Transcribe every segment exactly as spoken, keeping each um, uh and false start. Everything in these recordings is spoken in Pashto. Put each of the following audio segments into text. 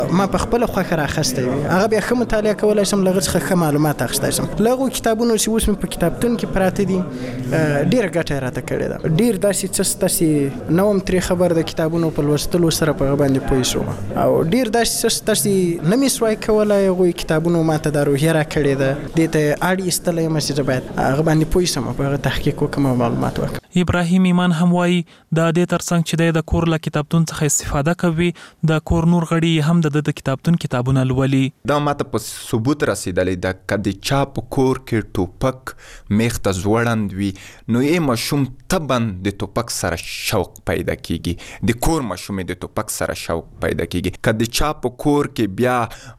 ما په خپل خوخه راخسته وي هغه بیا ښه مطالعه کولای شم لږ څه ښه معلومات اخیستای شم. لغو کتابونو چې اوس مې په کتابتون کې پراته دي ډېره ګټه یې راته کړې ده. ډېر داسې څه شته چې نه وم ترې خبر د کتابونو په لوستلو سره په هغه باندې پوه شوم او ډېر داسې څه شته چې نه مې سوای کولی هغوی کتابونو ما ته دا روحیه راکړې ده. دې ته اړ ایستلی یم چې زه باید هغه باندې پوه شم په هغه تحقیق وکړم او معلومات وکړم. ابراهیم ایمان هم وایي د دې ترڅنګ چې دی د کور له کتابتون څخه استفاده کوي د کور نور غړي هم د د کتابتون کتابونه لولي. دا ماته په ثبوت رسیدلی ده که د چا په کور کې ټوپک میخ ته ځوړند وي نو یې ماشوم طبعا د ټوپک سره شوق پیدا کیږي. د کور ماشوم د ټوپک سره شوق پیدا کیږي. که د چا په کور کې بیا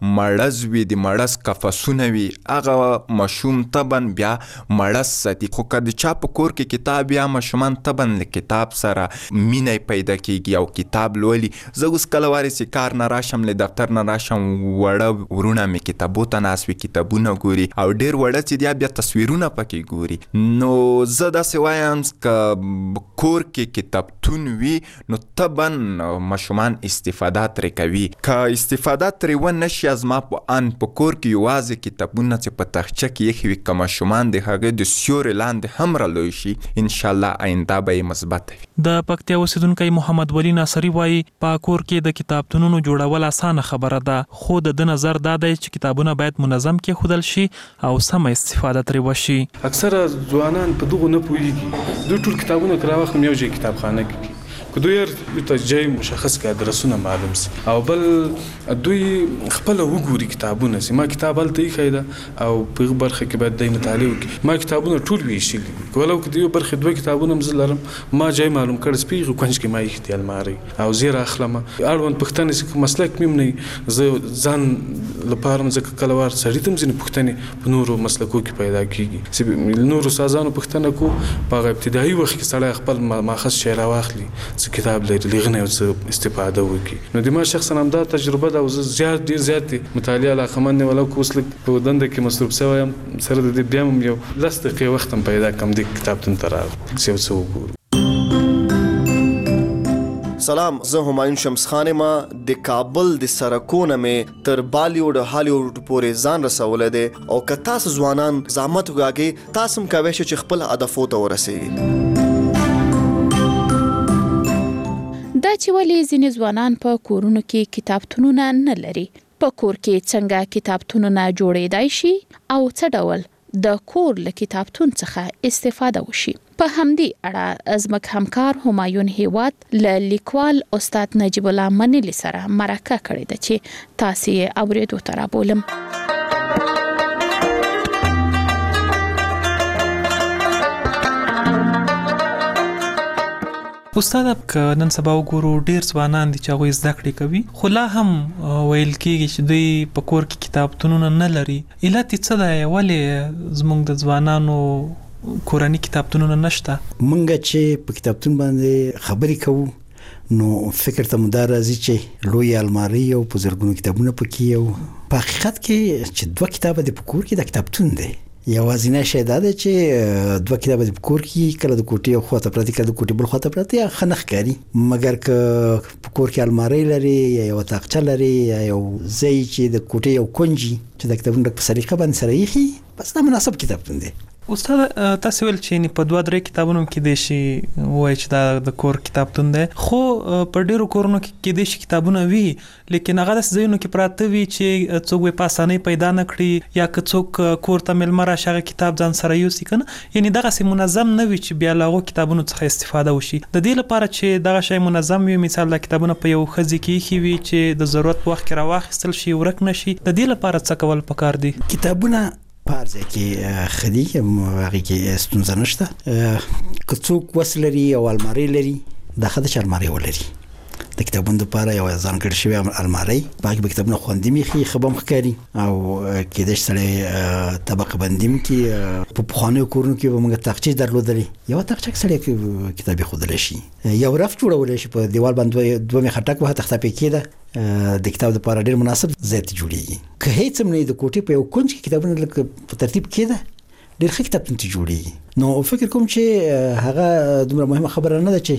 مړز وي د مړز قفسونه وي هغه ماشوم طبعا بیا مړز ساتي. خو که د چا په کور کې کتاب یا ماشومان طبعا له کتاب سره مینه پیدا کیږي او کتاب لولي. زه اوس کله وارې چې کار نه راشم له دفتر نه راشم وړه ورونه مې کتابو ته ناست وي کتابونه ګوري او ډېر وړه چې دی بیا تصویرونه پکې ګوري. نو زه داسې وایم که کور کې کتابتون وي نو طبعا ماشومان استفاده ترې کوي. که استفاده ترې ونه شي از ما په ان په کور کې یوازې کتابونه چې په تاخچه کې ایښي وي که ماشومان د هغې د سیوري لاندې هم رالوی شي انشاءالله آینده به یې مثبت وي. د پکتیا اوسیدونکی محمد ولی ناصری وایي په کور کې د کتابتونونو جوړول اسانه خبره ده خو د د نظر دا دی چې کتابونه باید منظم کېښودل شي او سمه استفاده ترې وشي. اکثره ځوانان په دغو نه پوهېږي. دوی ټول کتابونه که راواخلم یو ځای کتابخانه کې که دوی ورته ځای مشخص کړي ادرسونه معلوم سي او بل دوی خپله وګوري کتابونه سي. ما کتاب هلته ایښی ده او په هغه برخه کې باید دی مطالعه وکړي. ما کتابونه ټول ویشلي دي ولو که د یو برخې دوه کتابونه هم زه لرم ما ځای معلوم کړی سي په هغې کونج کې ما ایښي دي المارۍ او زه یې راخلم. اړوند پوښتنې چې که مسلک مې هم نه زه ځان لپاره ځکه کله وار سړي ته هم ځینې پوښتنې په نورو مسلکو کې پیدا کېږي چې نورو استادانو پوښتنه کو په هغه ابتدایي وخت کې سړی خپل ماخذ شی راواخلي کتاب لري لغه نه استفاده وکړي. نو د ما شخصا هم دا تجربه ده او زه زیات ډېر زیات مطالعه علاقمند یم ولو که اوس لږ په دنده کې مصروف شوی یم سره د دې بیا هم یو لس دقیقې وخت هم پیدا کړم دې کتابتون ته راغلم چې یو څه وګورو. سلام، زه همایون شمس خان یم. د کابل د سرکونه مې تر بالیوډ هالیوډ پورې ځان رسولی دی او که تاسو ځوانان زحمت وکاږئ تاسو هم کولی شئ چې خپل هدفو ته ورسیږئ. دا چې ولې ځینې ځوانان په کورونو کې کتابتونونه نه لري، په کور کې څنګه کتابتونونه جوړېدای شي او څه ډول د کور له کتابتون څخه استفاده وشي. په همدې اړه زموږ همکار همایون هیواد له لیکوال استاد نجیب الله منلي سره مرکه کړې ده چې تاسو یې اورېدو ته رابولم. استاد که نن سبا وګورو ډیر ځوانان دي چې هغوی زده کړې کوي خو لا هم ویل کېږي چې دوی په کور کې کتابتونونه نه لري. علت یې څه دی؟ ولې زموږ د ځوانانو کورني کتابتونونه نشته؟ موږ چې په کتابتون باندې خبرې کوو نو فکر ته مو دا راځي چې لوی المارۍ او په زرګونو کتابونه پکې یو په حقیقت کې چې دوه کتابه د په کور کې د کتابتون دی. یوازینی شی دا دی چې دوه کتابه د په کور کې کله د کوټې یو خواته پراته کله د کوټې بل خواته پراته یا ښه نه ښکاري. مګر که په کور کې المارۍ لري یا یوه تاقچه لري یا یو ځای چې د کوټې یو کونج چې د کتابونو په سلیقه باندې سره ایښي بس دا مناسب کتابتون دی. استاد تاسو ویل چې په دوه درې کتابونو کې دی شي وایي چې دا د کور کتابتون دی خو په ډېرو کورونو کې کېدای شي کتابونه وي لیکن هغه داسې ځایونو کې پراته وي چې څوک یې په اسانۍ پیدا نه کړي یا که څوک کور ته میلمه راشي هغه کتاب ځان سره یوسي که نه یعنې دغسې منظم نه وي چې بیا له هغو کتابونو څخه استفاده وشي. د دې لپاره چې دغه شی منظم وي مثال دا کتابونه په یو ښه ځای کې ایښي وي چې د ضرورت په وخت کې راواخیستل شي ورک نه شي د دې لپاره څه کول پکار دي؟ کتابونه په هر ځای کې ښه دي هغې کې ستونزه نشته. که څوک وس لري او المارۍ لري دا ښه ده چې المارۍ ولري. د کتابونو دپاره یوه ځانګړې شوې المارۍ په هغې به کتابونه خوندي هم ایښي ښه به هم ښکاري او کېدای شي سړی طبقه بندي هم کړي. په پخوانیو کورونو کې به موږ تاقچې درلودلې یوه تاقچه کې سړی کتاب ایښودلی شي یو رف جوړولی شي په دیوال باندې دوه مې خټک وه تخته پې کېده د کتاب دپاره ډېر مناسب ځای ته جوړېږي. که هېڅ هم نه د کوټې په یو کونج کې کتابونه لکه په ترتیب کېده ډېر ښه کتابتون ته جوړېږي. نو فکر کوم چې هغه دومره مهمه خبره نه ده چې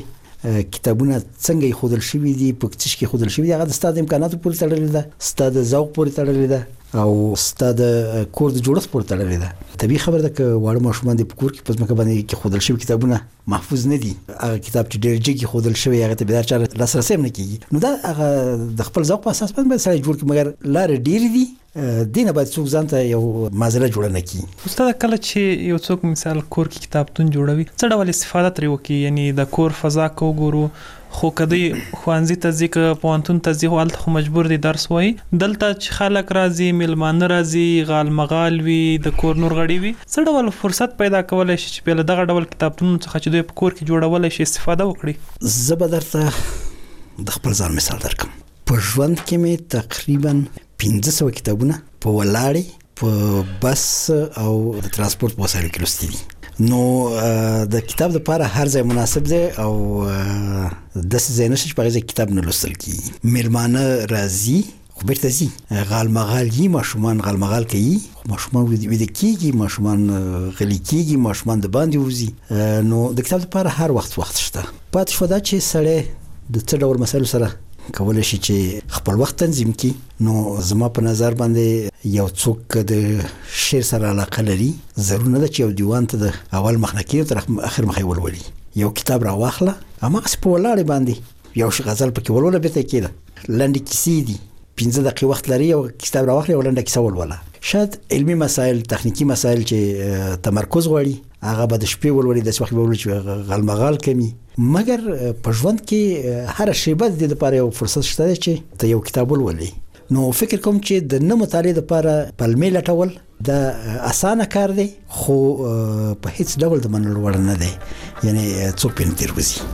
کتابونه څنګه خودل شوی دي په څه کې خودل شوی دي هغه د ستاد امکاناتو پورې تړلې ده، ستاد ذوق پورې تړلې ده او ستاد کور د جوړښت پورې تړلې ده. طبيعي خبره ده ک واړه ماشومان د کور کې په ځمکه باندې کې خودل شوی کتابونه محفوظ نه دي. هغه کتاب چې ډېر جګي خودل شوی هغه ته به چا لاسرسي نه کیږي. نو دا هغه د خپل ذوق په اساس باندې سړی جوړ کړي، مګر لار ډېر دي دینه باید څوک ځان ته یو مازله جوړ نه کړي. استاد کله چې یو څوک مثال کور کې کتابتون جوړوي څه ډول استفاده ترې وکړي، یعنی د کور فضا کو ګورو خو کدی خوانزي ته ځکه پوانتون ته ځي حالت خو مجبور دي درس وای، دلته چې خلک راځي ملمانه راځي غال مغال وي د کور نور غړي وي، څه ډول فرصت پیدا کولای شي چې په دغه ډول کتابتون څخه چې دوی په کور کې جوړولای شي استفاده وکړي؟ زه به درته د خپل ځان مثال درکم. په ژوند کې مې تقریبا پنځه سوه کتابونه په ولاړې په بس او د ترانسپورت په وسایلو کې لوستي دي. نو د کتاب لپاره هر ځای مناسب دی او د ځای نشي چې په ځای کتاب نه لوستل کیږي. مېلمانه راځي خو بیرته ځي، غال مغال یي ماشومان غال مغال کوي، ماشومان ویده کیږي، ماشومان غلي کیږي، ماشومان د باندې وځي. نو د کتاب لپاره هر وخت وخت شته. پاتې شو دا چې سړی د څه ډول مسایلو سره کولای شي چې خپل وخت تنظیم کړي. نو زما په نظر باندې یو څوک د شعر سره علاقه لري ضرور نه ده چې یو دیوان ته د اول مخنکي تر اخر مخې ولولي. یو کتاب را واخله هماغسې په ولاړې باندې یو غزل پکې ولوله بیرته یې کېده. لنډې کیسې دي، پنځه دقیقې وخت لري، یو کتاب را واخله یو لنډه کیسه ولوله. شاید علمي مسایل تخنیکی مسایل چې تمرکز غواړي هغه به د شپې ولولي، داسې وخت به ولولي چې غالمغال کمي. مګر په ژوند کې هر شیبه د دې لپاره یو فرصت شته دی چې ته یو کتاب ولولي. نو فکر کوم چې د نه مطالعې لپاره پلمې لټول دا اسانه کار دی، خو په هیڅ ډول د منلو وړ نه دی، یعنی څوک پرې نه تېر وځي.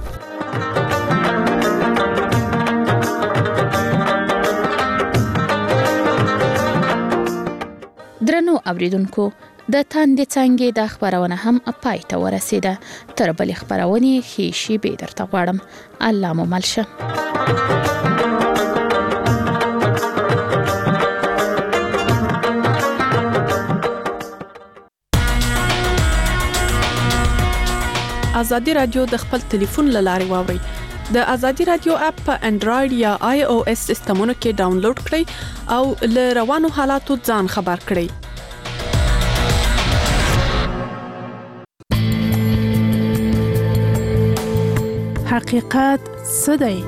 درنو اوریدونکو، د تاندې څانګې د خبرونه هم پای ته ورسیده. تر بلې خبرونې ښې شېبې درته غواړم. الله مو مل شه. ازادي رادیو د خپل ټلیفون له لارې واورئ. د ازادي رادیو اپ په انډراید یا آی او اس سیستمونو کې ډاونلوډ کړئ او له روانو حالاتو ځان خبر کړئ. حقیقت څه دی؟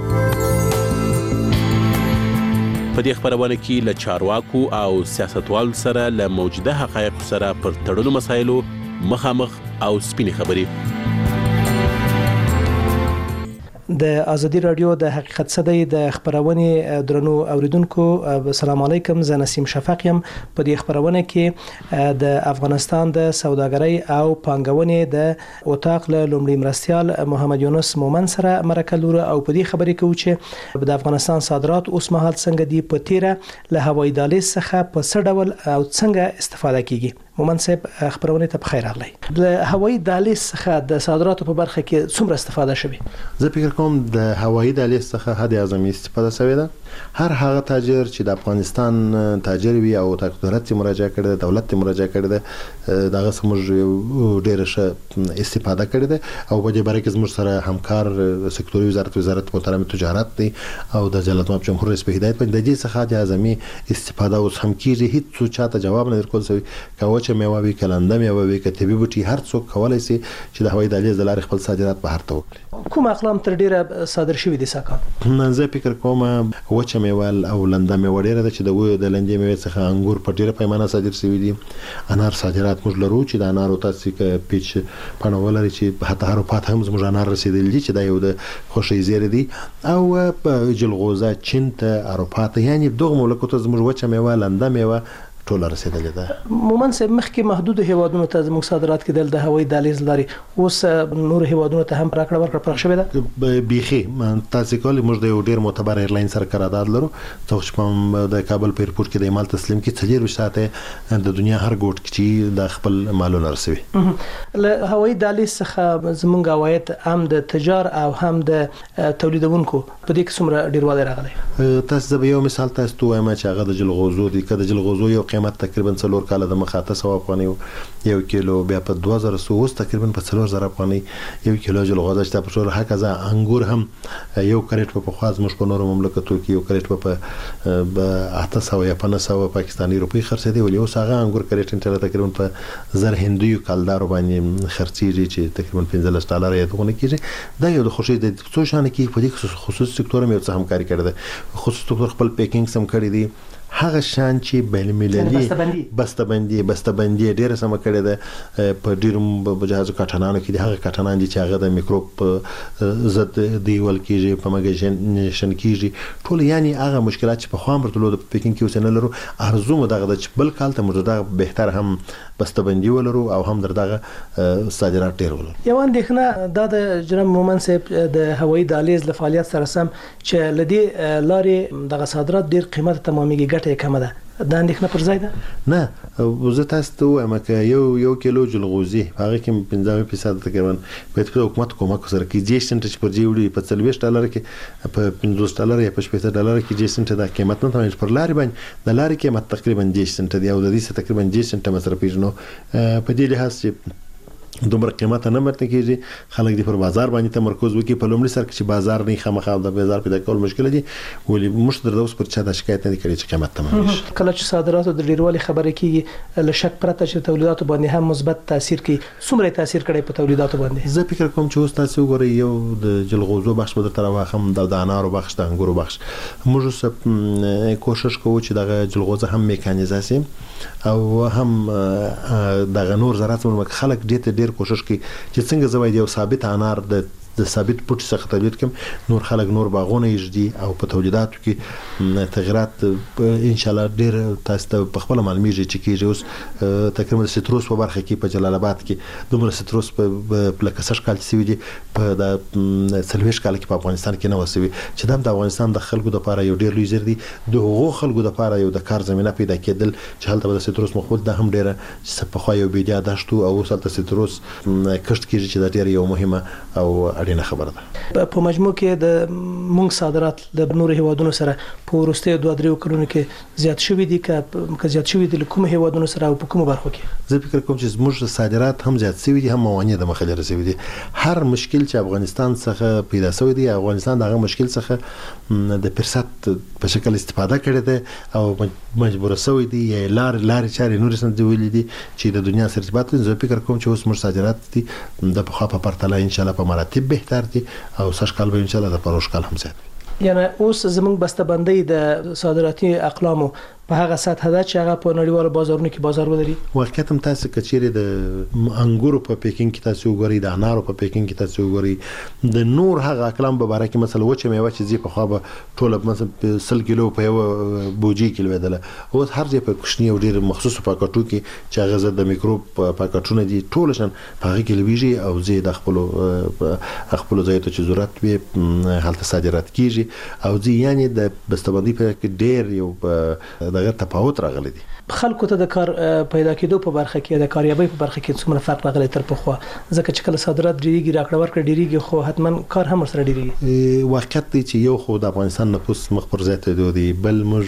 په دې خبرونه کې له چارواکو او سیاستوالو سره له موجوده حقایقو سره پر تړلو مسایلو مخامخ او سپینې خبرې. د ازادي رادیو د حقیقت څه دی د خبرونې درنو اوریدونکو السلام علیکم. زه نسیم شفق یم. په دې خبرونه کې د افغانستان د سوداګرۍ او پانګونې د اتاق له لومړي مرستیال محمد یونس مومن سره مرکه لرو او په دې خبرې کوو چې د افغانستان صادرات اوس مهال څنګه دي، په تیره له هوایي دهلیز څخه په څه ډول او څنګه استفاده کیږي. مومن صاحب خبرونه ته بخیر راغلی. د هوایي دهلیز څخه د صادراتو په برخه کې څومره استفاده شوه؟ زه فکر کوم د هوایي دهلیز څخه حد اعظمي استفاده شوې ده. هر هغه تاجر چې د افغانستان تاجر وي او د دولت مراجعه کړي ده، دولت مراجعه کړي ده، دغه سمج ډېر ښه استفاده کړي ده او په دې باره کې زموږ سره همکار سکتوري وزارت وزارت محترم تجارت دی او د جلالت مآب جمهور رئیس په هدایت باندې د دې څخه حد اعظمي استفاده اوس هم کیږي. هیڅ چاته جواب نه ورکول شوی کوي چې میوه وي کلنده میوه وي کتبي بوټي، هر څوک کولای شي چې د هوایي دهلیز د لارې خپل صادرات بهر ته وکړي. کوم اقلام تر ډیره صادر شوي دي ساکان؟ زه فکر کوم وچه میوه او لنده میوه ډیره ده چې د وو د لندې میوه څخه انګور په ډیره پیمانه صادر شوي دي. انار صادرات موږ لرو چې د انارو تاسو کې پیچ پڼه ولري چې حتی اروپا ته هم زموږ انار رسیدلی دي چې دا یو د خوشي زیری دي او جلغوزه چین ته اروپا ته، یعنی دغه ملکو ته زموږ وچه میوه لنده میوه ټول رسیدلې ده. مومن صاحب مخکې محدود هیوادونو ته زموږ صادرات کېدل د هوایي دهلیز لري، اوس نور هیوادونو ته هم راکړه ورکړه پراخ شوې ده. بیخي تاسو کولی موږ د یو ډیر معتبر ایرلاین سره قرارداد لرو چې په د کابل په ایرپورټ کې د مال تسلیم کې څلور ساعته د دنیا هر ګوټ کې د خپل مالونه رسوي. له هوایي دهلیز څخه زموږ عواید هم د تجار او هم د تولیدونکو په دې کې څومره ډیروالی راغلی؟ تاسو د یو مثال تاسو وایم چې هغه د جلغوزو دی، کله جلغوزو یو قیمت تقریبا څلور کاله د مخه اته سوه افغانۍ یو کیلو، بیا په دوه زره اوس تقریبا په څلور زره افغانۍ یو کیلو جلغوزه شته. په ټول هکذا انګور هم یو کریټ په پخوا زموږ په نورو مملکتو کې یو کریټ په اته سوه یا پنځه سوه پاکستاني روپۍ خرڅېدی، ولې اوس هغه انګور کریټ انټر تقریبا په زر هندیو کالدارو باندې خرڅېږي چې تقریبا پنځلس ډالره یې دغونه کېږي. دا یو د خوښۍ د څو شانه کې په دې خصوصي سکتور هم یو څه همکاري کړې ده. خصوصي سکتور خپل پیکینګ سم کړی دی، هغه شان چې بین المللي بسته‌بندي بسته‌بندي ډیره سم کړې ده په ډیرو جهازو کاټانانو کې. هغه کاټانان چې هغه د میکروب ضد دیول کېږي، په مګنیشن کېږي، ټول یعنی هغه مشکلات چې په خام برتلو د پیکینګ کې وسنه لرو، ارزو مو دغه چې بل کال ته موږ دغه بهتر هم بسته‌بندي ولرو او هم در دغه صادرات ډیر ولرو. یو اندېښنه دا د جناب مومن صاحب د هوایي دهلیز له فعالیت سره سم چې لدی لارې دغه صادرات ډیر قیمت تمامېږي، ګټه کمه ده. دا اندېښنه پر ځای ده؟ نه، زه تاسو ته وایم چې یو یو کیلو جلغوزي هغه کې پنځه فیصد تقریبا په حکومت کومک سره کې جې سنت چې پر جې وړي په څلوېښت ډالر کې په پنځوس ډالر یا په شپږ ډالر کې جې سنت دا قیمت نه تمام پر لارې باندې د لارې قیمت تقریبا جې سنت دی او د دې تقریبا جې سنت مصرف پیژنو. په دې لحاظ چې دومره قیمت نه متن کېږي، خلک دې پر بازار باندې تمرکز وکړي. په لومړي سر کې چې بازار نه خامخا د بازار پیدا کول مشکل دي، ولې موږ در اوس پر چا د شکایت نه کړي چې قیمت تمام شي. کله چې صادراتو د ډیروالي خبره کیږي له شک پرته چې تولیداتو باندې هم مثبت تاثیر کوي، څومره تاثیر کړي په تولیداتو باندې؟ زه فکر کوم چې اوس تاسو وګورئ یو د جلغوزو بخش به تر واخم د انارو بخش د انګورو بخش موږ سب کوشش کوو چې دغه جلغوزه هم میکانیزاسي او هم دغه نور زراعت موږ خلک ډېر ډېر کوشش کوي چې څنګه زوی یو ثابت انار د د ثابت پټ څخه تولید کوم، نور خلک نور باغونه یږدي او په تولیداتو کې تغیرات ان شاء الله ډیر تاسو ته په خپل معلومیږي چې کېږي. اوس تقریبا سټروس په برخه کې په جلال آباد کې دومره سټروس په لکه سش کال چې وي په د سلويش کال کې په افغانستان کې نه وسوي چې د افغانستان د خلکو لپاره یو ډیر لوی زر دي، د هغو خلکو لپاره یو د کار زمينه پیدا کېدل چې هلته د سټروس مخول د هم ډیره چې په خو یو بيدیا داشتو او اوس د سټروس کښت کېږي چې د ډیر یو مهمه او اړینه خبره ده. په مجموع کې د مونږ صادرات د نورو هیوادونو سره په ورسته دوه درې کلونو کې زیات شوي دي که زیات شوي دي کوم هیوادونو سره او په کوم برخو کې؟ زه فکر کوم چې زموږ صادرات هم زیات شوي دي، هم موانع د مخه لري شوي دي. هر مشکل چې افغانستان څخه پیدا شوی دی، افغانستان دغه مشکل څخه د فرصت په شکل استفاده کړې ده او مجبور شوی دی یا لار لار چاري نور سم دی ویلي دي چې د دنیا سره ارتباط. زه فکر کوم چې اوس موږ صادرات دي د په خوا په پرتله ان شاء الله په مراتب بهتر دي او سږ کال به ان شاء الله د پروش کال هم زیات. یعنی اوس زموږ بسته‌بندي د صادراتي اقلامو په هغه سطح ده چې هغه په نړیوالو بازارونو کې بازار ولري. واقعیت هم تاسو کچېره د انګورو په پیکینګ کې تاسو وګورئ، د انارو په پیکینګ کې تاسو وګورئ، د نور هغه اقلام په اړه کې مثلا وچه میوه چې زی په خوا به ټول مثلا سل کیلو په یو بوجي کې لویدله، اوس هر ځای په کوچنی او ډیر مخصوص پاکټو کې چې هغه د میکروب پاکټونه دي ټول شن هغه کې لویږي او زی د خپل خپل ځای ته چې ضرورت وي حالت صادرات کیږي او زی یعنی د بسته‌بندي په کې ډیر یو دغه تفاوت راغلی دی. خلکو ته د کار پیدا کېدو په برخه کې د کاریابۍ په برخه کې څومره فرق راغلی تر پخوا؟ ځکه چې کله صادرات ډیریږي راکړه ورکړه ډیریږي خو حتما کار هم سره ډیریږي. واقعیت دی چې یو خو د افغانستان نفوس مخ پر زیات دی، بل موږ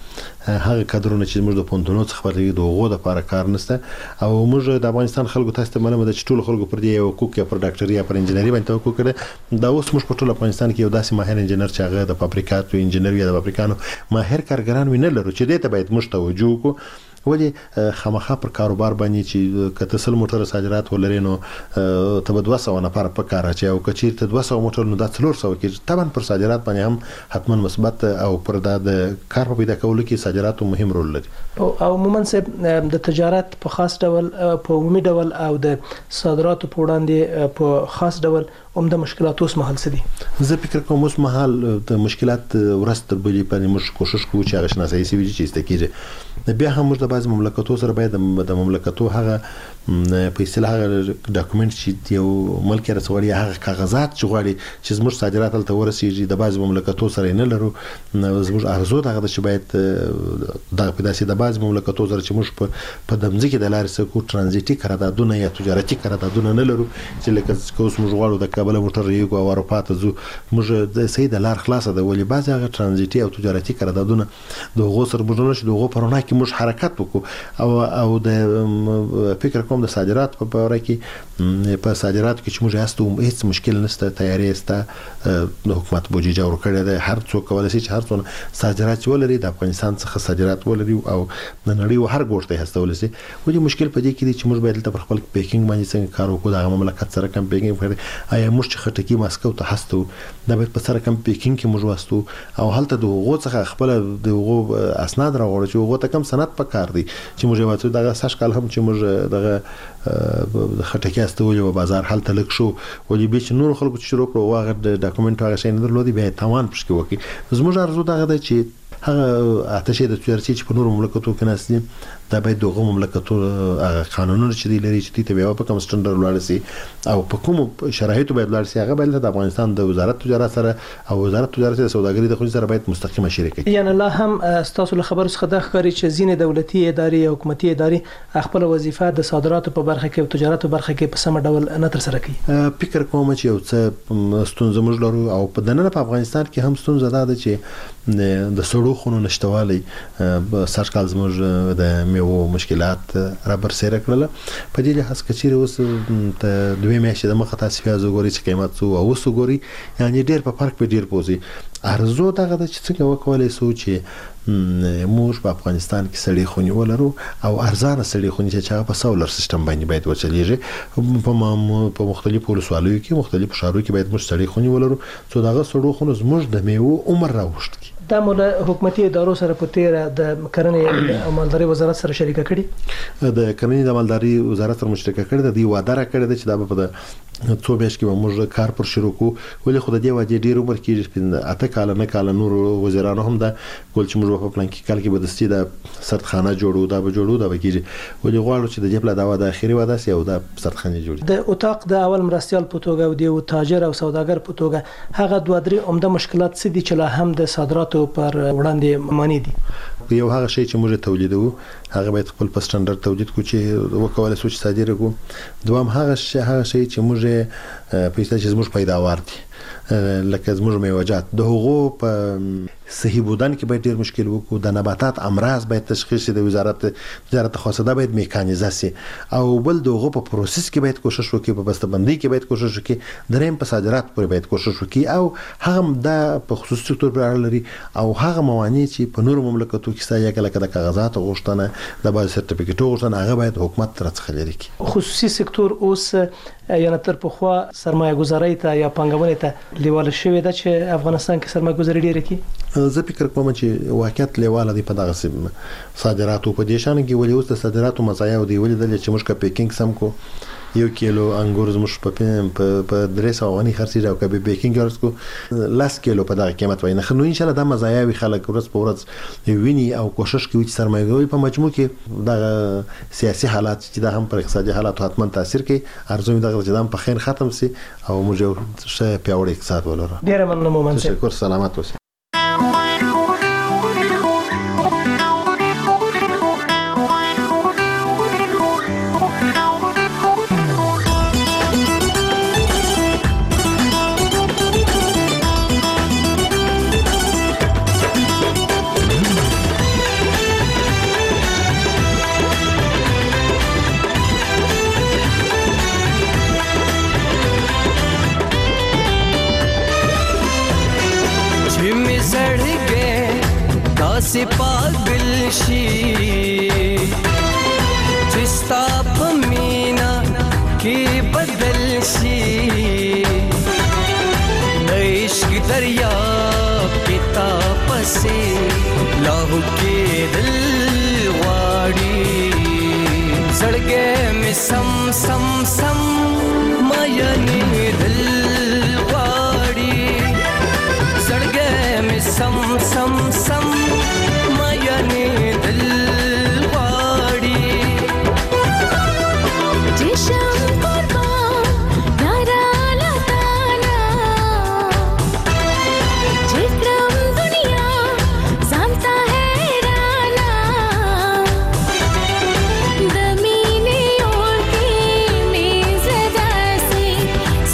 هغه کادرونه چې موږ د پونتونو څخه ورغلي دغه د لپاره کار نشته او موږ د افغانستان خلکو تاسو ته معلومه ده چې ټول خلکو پر دې حقوق یا پر ډاکټري یا پر انجنیری باندې حقوق کړي. دا اوس موږ په ټول افغانستان کې یو داسې ماهر انجنیر چې هغه د فابریکاتو انجنیر یا د فابریکانو ماهر کارګران ویني لرو چې دې ته باید موږ توجه وکړو. ولی خامخا پر کاروبار باندې چې کته سل موټر صادرات ولري نو ته دوه سوه نفر په کار اچي او کچیر ته دوه سوه موټر نو د څلور سوه کې طبعا پر صادرات باندې هم حتما مثبت او پر د کار په پیدا کولو کې صادرات مهم رول لري. او عموما د تجارت په خاص ډول په عمومي ډول او د صادراتو په وړاندې په خاص ډول عمده مشکلات اوس مهال څه دي؟ زه فکر کوم اوس مهال د مشکلات ورسته بلی په موږ کوشش کوو چې هغه شناسایي سي وي چې استکیږي. بیا هم موږ د بعض مملکتو سره باید د مملکتو هغه په اصطلاح ډاکومنت چې یو ملک رسولي هغه کاغذات چې غواړي چې زموږ صادرات ته ورسیږي د بعض مملکتو سره نه لرو. زموږ ارزو دغه چې باید د پیداسي د بعض مملکتو سره چې موږ په دمځکه د لارې سکو ترانزیټي قراردادونه یا تجارتي قراردادونه نه لرو چې لکه اوس موږ غواړو د کابل موټر ریګو او اروپا ته ځو موږ د سید لار خلاصه ده ولې بعض هغه ترانزیتي او تجارتي قراردادونه د هغو سره موږ نشو د هغو په رڼا کې موږ حرکت وکړو او او د فکر کوم د صادرات په باره کې په صادراتو کې چې موږ هستو هیڅ مشکل نشته تیاری سته د حکومت بودجه جوړ کړی ده هر څوک کولای شي چې هر څونه صادرات ولري د افغانستان څخه صادرات ولري او د نړۍ هر ګوټ ته هستول شي ولې مشکل په دې کې دی چې موږ باید په خپل پیکینګ باندې څنګه کار وکړو د مملکت سره کم پیکینګ وکړو آیا موږ چې خټکی ماسکو ته هستو دا باید په سره کم پیکینګ کې موږ وستو او هلته د هغو څخه خپل د هغو اسناد راوړو چې هغه ته کم سند پکار دي چې موږ وایو دغه ساش کال هم چې موږ دغه خټکی استولې په بازار هلته لک شو ولې به چې نور خلکو چې شروع کړو واغ د ډاکومېنټ هغه شي نه درلودي به تمام پښکې وکي زموږ ارزو دغه د چې هغه آتشه د تجارتي چې په نورو مملکتونو کې ناستي دا باید دغه مملکتونو هغه قانونونه چې دی لري چې تی بیا په کوم سټنډرډ ولاړ سي او په کوم شرایطو باید ولاړ سي هغه باید د افغانستان د وزارت تجارت سره او وزارت تجارت او سوداګري د خپل سره باید مستقیمه شریکه یعنی الله هم تاسو له خبرو څخه د ښکاری چې ځینې دولتي ادارې او حکومتي ادارې خپل وظیفه د صادراتو په برخه کې او تجارت په برخه کې په سم ډول نه تر سره کوي فکر کوم چې یو څه ستونزې موږ لرو او په دننه په افغانستان کې هم ستونزه ده چې د سړو خونو نشټوالي سر کال زموږ د میوو مشکلات را برسېره کړل په دې لحاظ کې چې اوس د دوه میاشتې د مخه تاسو پیازو غوري چې قیمت سو او وسو غوري یعنی ډېر په فرق په ډېر پوزي ارزو دغه د چې څنګه وکولای سو چې موږ په افغانستان کې سړې خونی ولرو او ارزانه سړې خونی چې هغه په سولر سیستم باندې باید وچلیږي په په مختلفو ولسوالیو کې مختلفو شهرو کې باید موږ سړې خونی ولرو څو دغه سړو خونو زموږ د میوو عمر راوښت کی دا مولا حکومتي ادارو سره په تیر د کرنې او مالداري وزارت سره شریکه کړي د کرنې د مالداري وزارت سره مشترکه کړي د دې وعده را کړی چې دا به په څو بیش کې موږ کار پر شروع کو ولې خو د دې وجه ډیر عمر کې اته کال نه کال نور وزیرانو هم دا کول چې موږ په پلان کې کال کې بدستي د سرتخانه جوړو دا به جوړو دا به کېږي ولې غواړو چې د دې په داوا د اخیری وعده سي او د سرتخانه جوړي د اوتاق د اول مرستيال په توګه او د تاجر او سوداګر په توګه هغه دوه درې عمده مشکلات څه دي چې لا هم د صادراتو پر وړاندې مانی دي یو هغه شی چې موږ تولیدو هغه باید خپل په سټنډرډ تولید کو چې وکولای شو چې صادره کو دوام هغه شی هغه شی چې موږ په اساس چې موږ پیداوار دي لکه زموږ میوجات د هغو په صحیح بودن کې باید ډیر مشکل وکړو د نباتات امراض باید تشخیص شي د وزارت وزارت خاصه ده باید میکانیزه سي او بل دغه په پروسس کې باید کوشش وکړي په بسته‌بندي کې باید کوشش وکړي دریم په صادرات پورې باید کوشش وکړي او هغه د په خصوصي سکتور پر اړه لري او هغه موانع چې په نورو مملکتونو کې سایه کله کله کاغذات غوښتنه د باز سرټیفیکټ غوښتنه هغه باید حکومت ترڅخه لري کی خصوصي سکتور اوس یا تر په خوا سرمایه گذاري ته یا پنګونې ته لیواله شوې ده چې افغانستان کې سرمایه گذاري ډیره کی زه فکر کوم چې واقعیت لیواله دی په دغه صادراتو په دې شان کې ولې اوس د صادراتو مزایا او دی ولې د چې موږ کا پیکینګ سم کو یو کیلو انګور زموږ په په درې سوه غني خرڅي راو کبه بیکینګ ورسکو لاس کیلو په دغه قیمت وای نه نو ان شاء الله دا مزایا وی خلک ورځ په ورځ ویني او کوشش کوي چې سرمایه‌ګوي په مجموع کې د سیاسي حالات چې د هم پر اقتصادي حالات حتما تاثیر کوي ارزو دغه چې د په خیر ختم سي او موږ شه پیاوړی اقتصاد ولرو ډیر مننه مومن تشکر سلامت اوسئ से पागल शी जिस्ता पमीना के बदल शी इश्क दरिया पिता पसे लाहू के दिल वाड़ी सड़गे में सम सम सम मायने दिल वाड़ी सड़गे में सम सम सम मायने दिल वाड़ी जिशम कुर्बान नारा लताना जिक्रम दुनिया जानता है राना दमीने और की मेज़ दासी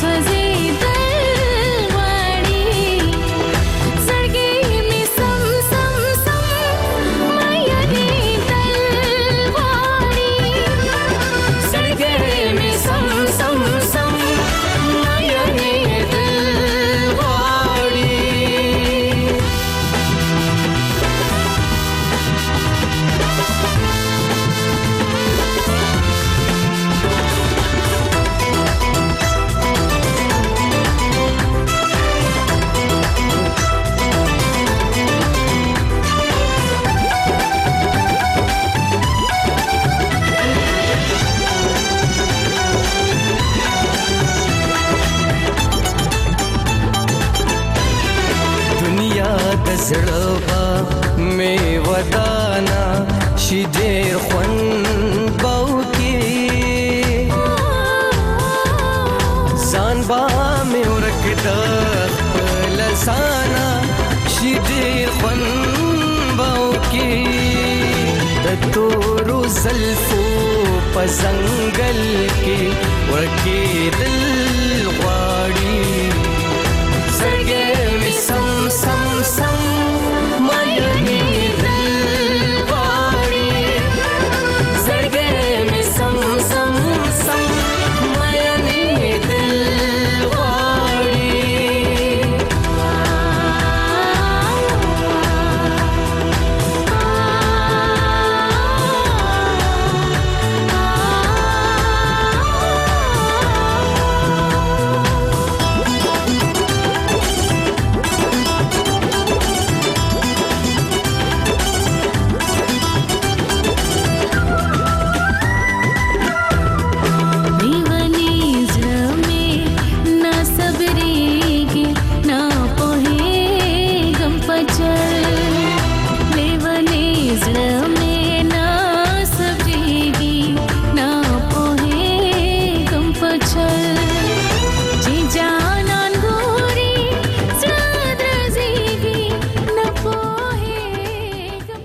شي ډېر خوند به وکړي ځان به مې ورک د خپل ځانه شي ډېر خوند به وکړي د تورو زلفو په ځنګل کې ورکېدل غواړي